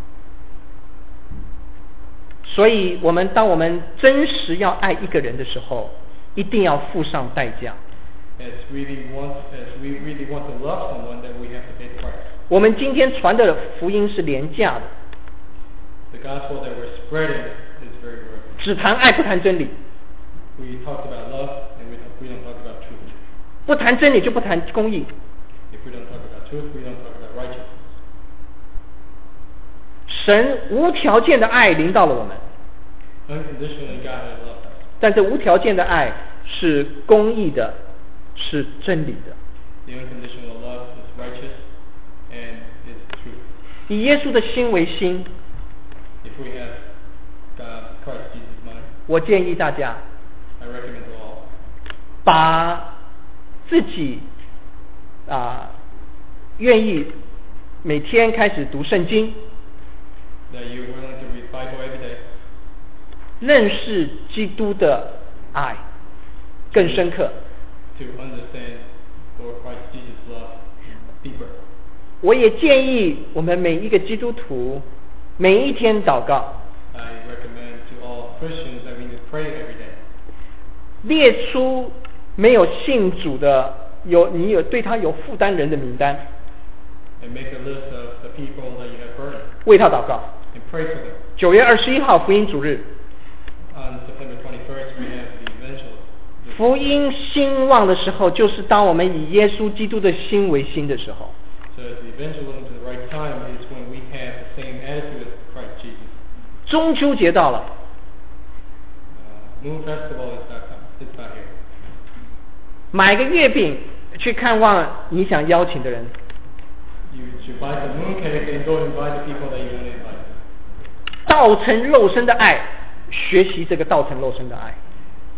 所以当我们真实要爱一个人的时候，一定要付上代价。 As we really want to love someone, then we have to pay the price. 我们今天传的福音是廉价的， The gospel that we're spreading is very worthy. 只谈爱不谈真理， We talked about love, and we don't talk about truth. 不谈真理就不谈公义。 If we don't talk about truth, we don't talk about righteousness. 神无条件的爱临到了我们， Unconditionally, God has loved us. 但这无条件的爱是公义的，是真理的。 The unconditional love is righteous and is truth. 以耶稣的心为心， If we have Christ Jesus' mind, 我建议大家 I recommend to all 把自己愿意每天开始读圣经， that you're willing to read Bible every day, 认识基督的爱更深刻。 to understand Lord Christ Jesus' love deeper. 我也建议我们每一个基督徒每一天祷告， I recommend to all Christians that we need to pray every day. 列出没有信主的你有对他有负担人的名单， And make a list of the people that you have burdened 为他祷告。 and pray for them. 9月21号福音主日， On September 21st, we have the evangelist. 福音兴旺的时候，就是当我们以耶稣基督的心为心的时候。 So the evangelism to the right time is when we have the same attitude as Christ Jesus. 中秋节到了， Moon Festival is not here. 买个月饼去看望你想邀请的人。 You should buy the moon cake and go invite the people that you want to invite. 道成肉身的爱，学习这个道成肉身的爱。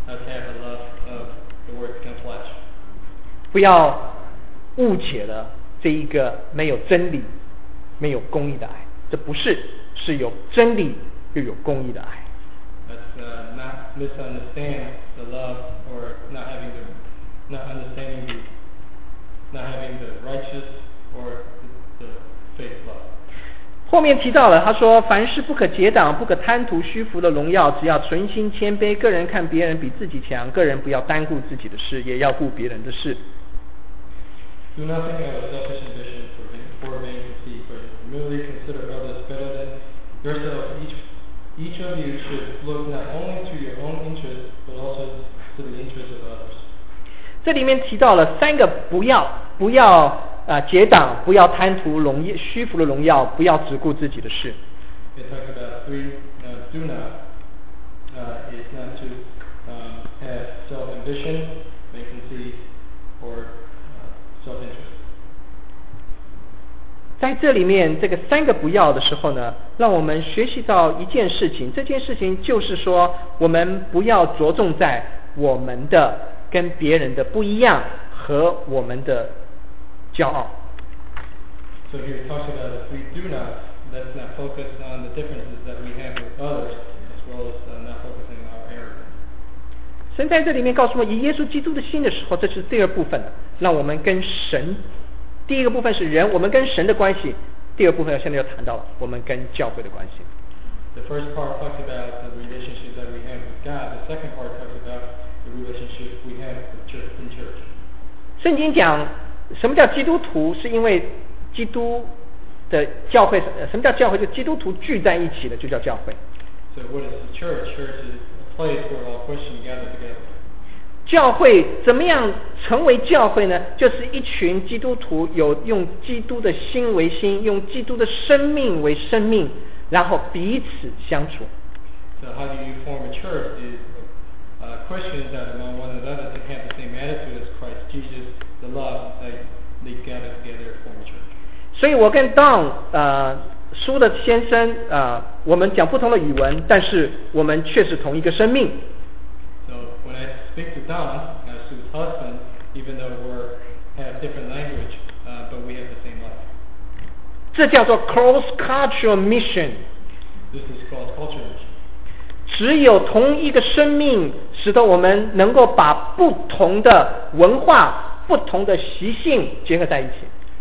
us have a love of the Word become flesh. 不要误解了这一个没有真理、没有公义的爱，这不是，是有真理又有公义的爱。 Let's not misunderstand the love, or not understanding not having the righteous or the faith love. 后面提到了，他说：“凡事不可结党，不可贪图虚浮的荣耀，只要存心谦卑，个人看别人比自己强，个人不要单顾自己的事，也要顾别人的事。” Do nothing out of selfish ambition for vain conceit, but merely consider others better than yourself. Each of you should look not only to your own interests, but also to the interests of others. 这里面提到了3个不要结党，不要贪图虚浮的荣耀，不要只顾自己的事。 It talks about 3 do not. Is not to have self-ambition, vain conceit, or self-interest. 在这里面这个3个不要的时候呢，让我们学习到一件事情，这件事情就是说，我们不要着重在我们的跟别人的不一样和我们的骄傲。 So here it talks about the 3 do not. Let's not focus on the differences that we have with others, as well as not focusing on our arrogance. 神在这里面告诉我们，以耶稣基督的心的时候，这是第2部分，让我们跟神。第一个部分是人，我们跟神的关系；第2部分现在要谈到我们跟教会的关系。 The first part talks about the relationship that we have with God. The second part talks about the relationship we have in church. 圣经讲什么叫基督徒，是因为基督的教会。什么叫教会？就基督徒聚在一起的就叫教会。 So what is the church? Church is a place where all Christians gather together. 教会怎么样成为教会呢？就是一群基督徒用基督的心为心，用基督的生命为生命，然后彼此相处。 So how do you form a church? Is Christians that among one another to have the same attitude as Christ Jesus, the love that they gather together to form a church. 所以我跟 Don 苏的先生我们讲不同的语文，但是我们却是同一个生命。 So when I speak to Don, Sue's husband, even though we have different language, but we have the same life. 这叫做 cross-cultural mission. This is called culture mission. 只有同一个生命，使得我们能够把不同的文化、不同的习性结合在一起。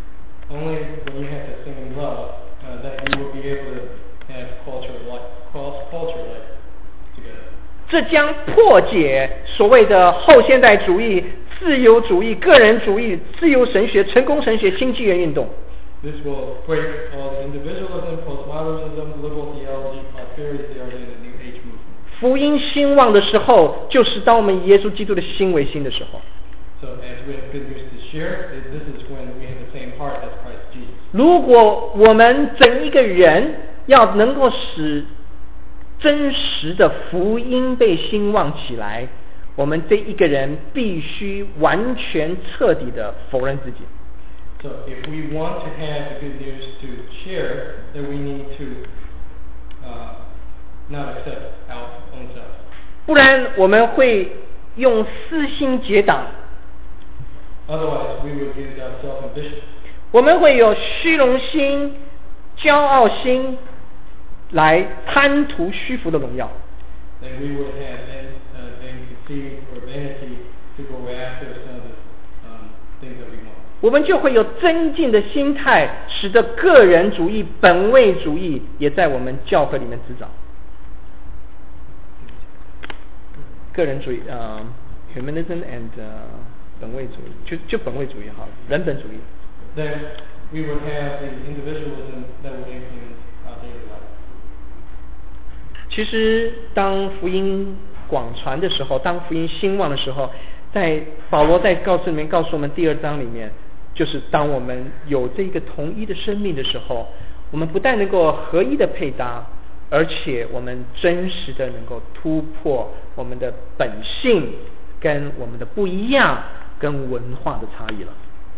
Only when you have the same love, that you will be able to have cross-culture life together. 这将破解所谓的后现代主义、自由主义、个人主义、自由神学、成功神学、新纪元运动。 This will break all the individualism, postmodernism, liberal theology, prosperity theology, and the New Age movement. 福音兴旺的时候，就是当我们以耶稣基督的心为心的时候。 So as we have good news to share, this is when we have the same heart as Christ Jesus. 如果我们整一个人要能够使真实的福音被兴旺起来，我们这一个人必须完全彻底的否认自己。 So if we want to have the good news to share, then we need to not accept our own self. 不然我们会用私心结党。 Otherwise, we would use our self-ambition. 我们会有虚荣心、骄傲心，来贪图虚浮的荣耀。 Then we would have vain conceit or vanity to go after some of the things that we want. 我们就会有增进的心态，使得个人主义、本位主义也在我们教会里面滋长。个人主义humanism and 本位主义，就本位主义哈，人本主义。 Then we would have the individualism that would influence our daily life. 其实，当福音广传的时候，当福音兴旺的时候，在保罗在告诉我们第2章里面，就是当我们有这个同一的生命的时候，我们不但能够合一的配搭，而且我们真实的能够突破我们的本性跟我们的不一样，跟文化的差异了。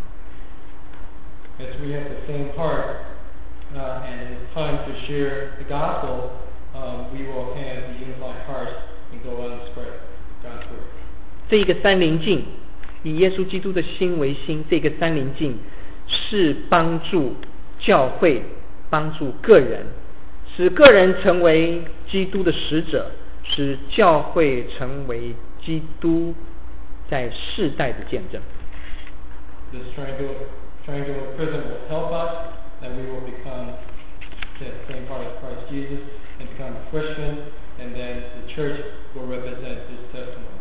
As we have the same heart, and it's time to share the gospel, we will have the unified hearts and go out and spread. God's word. 这一个三灵镜，以耶稣基督的心为心，这个三灵镜是帮助教会，帮助个人，使个人成为基督的使者，使教会成为基督在世代的见证。 This triangular prism will help us that we will become the same part of Christ Jesus and become Christian, and then the church will represent His testimony.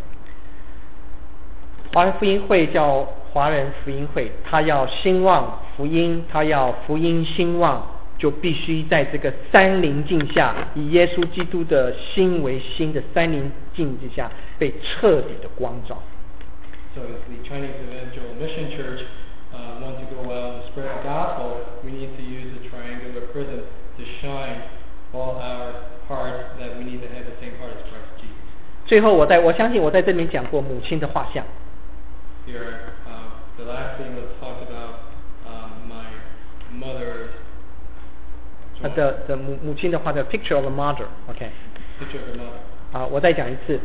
华人福音会叫华人福音会，他要兴旺福音，他要福音兴旺，就必须在这个三灵镜下，以耶稣基督的心为心的三灵镜之下，被彻底的光照。 So if the Chinese Evangelical Mission Church want to go out and spread the gospel, we need to use the triangular prism to shine all our hearts that we need to have the same heart as Christ Jesus. 最后我相信我在这里讲过母亲的画像。 Here, the last thing was talked about my mother's 的母亲的画的 picture of a mother，OK。 picture of her mother. 我再讲一次，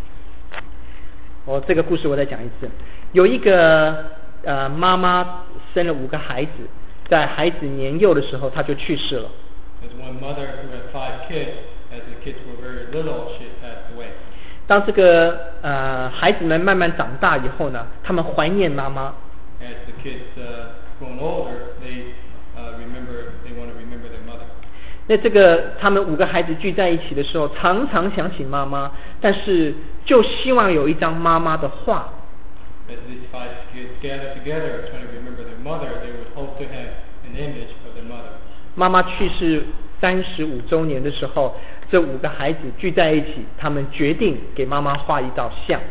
这个故事我再讲一次。有一个妈妈生了5个孩子，在孩子年幼的时候，她就去世了。 There's one mother who had 5 kids. As the kids were very little, she passed away. 当这个孩子们慢慢长大以后呢，他们怀念妈妈。 As the kids grown older, they want to remember their mother. 那这个他们5个孩子聚在一起的时候，常常想起妈妈，但是就希望有一张妈妈的画。 As these 5 kids gather together, trying to remember their mother, they would hope to have an image of their mother. 妈妈去世35周年的时候，这5个孩子聚在一起，他们决定给妈妈画一道像。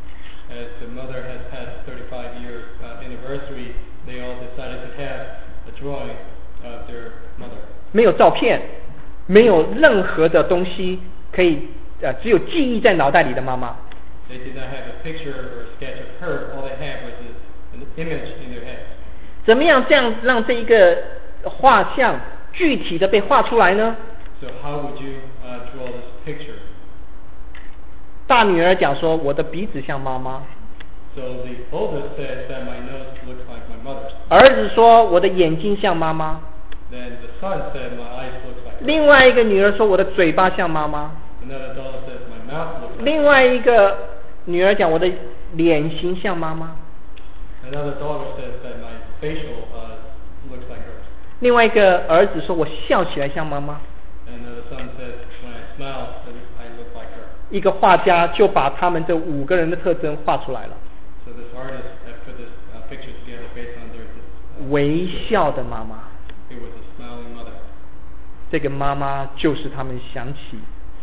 As the mother has passed 35-year anniversary, they all decided to have a drawing of their mother. 没有照片，没有任何的东西可以只有记忆在脑袋里的妈妈。 They did not have a picture or a sketch of her. All they had was an image in their head. 怎么样这样让这一个画像具体的被画出来呢？ So how would you draw this picture? 大女儿讲说，我的鼻子像妈妈。 So the oldest said that my nose looks like my mother's. 儿子说，我的眼睛像妈妈。 Then the son said my eyes look like her. 另外一个女儿说，我的嘴巴像妈妈。 Another daughter says my mouth looks like her. 另外一个女儿讲，我的脸型像妈妈。 Another daughter says that my facial looks like hers. 另外一个儿子说，我笑起来像妈妈。 And the son says when I smile, I look like her. 一个画家就把他们这5个人的特征画出来了。 So this artist put this picture together based on their 微笑的妈妈。 It was a smiling mother. 这个妈妈就是他们想起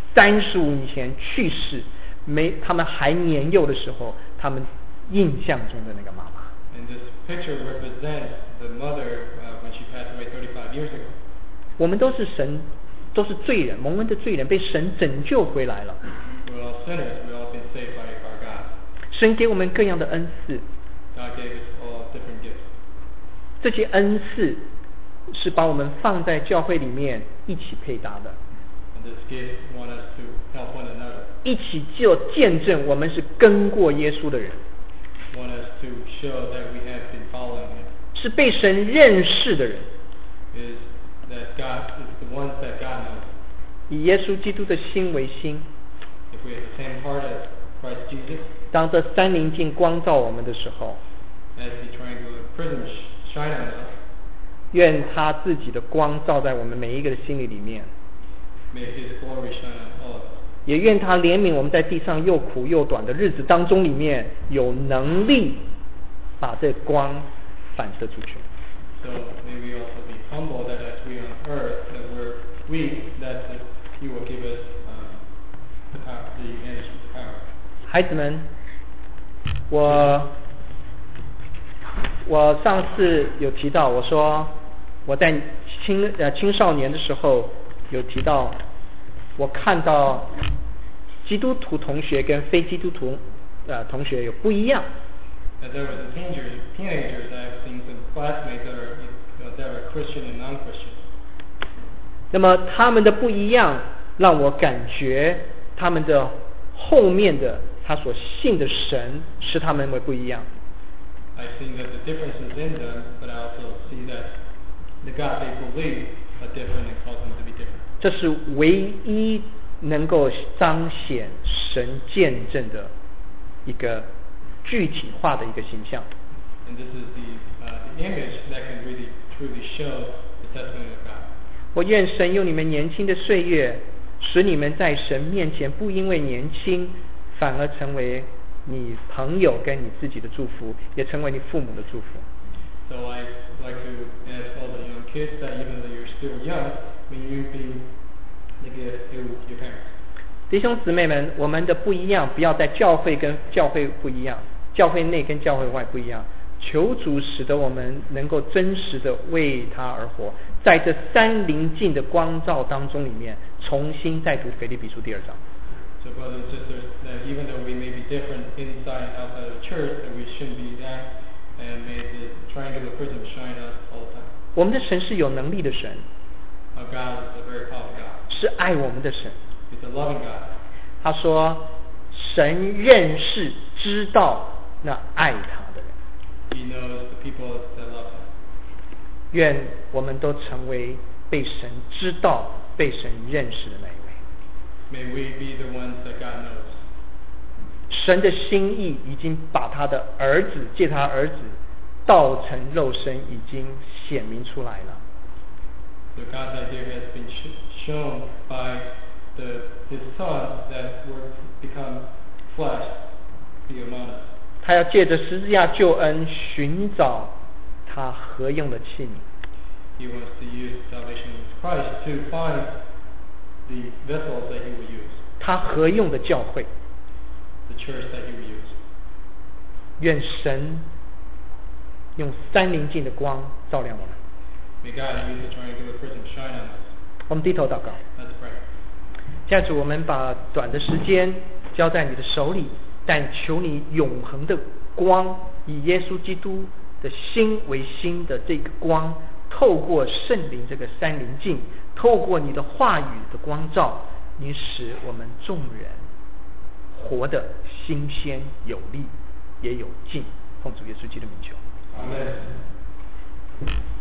35年前去世，他们还年幼的时候，他们印象中的那个妈妈。 And this picture represents the mother when she passed away 35 years ago. 我们都是罪人，蒙恩的罪人，被神拯救回来了。 We're all sinners. We've all been saved by our God. 神给我们各样的恩赐， God gave us all different gifts. 这些恩赐是把我们放在教会里面一起配搭的， And this gift want us to help one another. 一起就见证我们是跟过耶稣的人， Want us to show that we have been following Him. 是被神认识的人， Is that God is the ones that God knows. 以耶稣基督的心为心。 If we have the same heart as Christ Jesus, 当这三灵镜光照我们的时候， as the triangular prism shine on us, 愿他自己的光照在我们每一个的心里面， may His glory shine on all of us. 也愿他怜悯我们在地上又苦又短的日子当中里面，有能力把这光反射出去。 So may we also be humble that as we on earth, that we're weak, that He will give us the energy, the power. 孩子们，我上次有提到，我说我在青少年的时候有提到，我看到基督徒同学跟非基督徒同学有不一样。 As I was a teenagers, I've seen some classmates that are Christian and non-Christian. 那么他们的不一样，让我感觉他们的后面的他所信的神使他们为不一样。 I see that the difference is in them, but I also see that the God they believe are different and cause them to be different. 这是唯一能够彰显神见证的一个具体化的一个形象。 And this is the image that can really truly show the testimony of God. 我愿神用你们年轻的岁月，使你们在神面前不因为年轻，反而成为你朋友跟你自己的祝福，也成为你父母的祝福。 So I like to ask all the young kids that even though you're still young, may you be the gift to your parents. 弟兄姊妹们，我们的不一样，不要在教会跟教会不一样，教会内跟教会外不一样。求主使得我们能够真实的为他而活，在这三灵境的光照当中里面，重新再读腓立比书第2章。 So brothers and sisters, that even though we may be different inside and outside of the church, that we shouldn't be that, and may the triangular prism shine us all the time. 我们的神是有能力的神， Our God is a very powerful God. 是爱我们的神。 He's a loving God. 他说，神认识知道那爱他的人。 He knows the people that love Him. 愿我们都成为被神知道、被神认识的那一位。 May we be the ones that God knows. 神的心意已经把他的儿子借他儿子道成肉身，已经显明出来了。 So God's idea has been shown by His Son that Word become flesh, be among us. 他要借着十字架救恩，寻找他合用的器皿。 He wants to use the salvation of Christ to find the vessels that He will use. 他合用的教会。 The church that He will use. 愿神用三灵镜的光照亮我们。 May God use the triangular prism shine on us. 我们低头祷告。 Let's pray. 现在主，我们把短的时间交在你的手里，但求你永恒的光，以耶稣基督的心为心的这个光，透过圣灵这个三灵镜，透过你的话语的光照，你使我们众人活得新鲜有力，也有劲。奉主耶稣基督的名求。 Amen.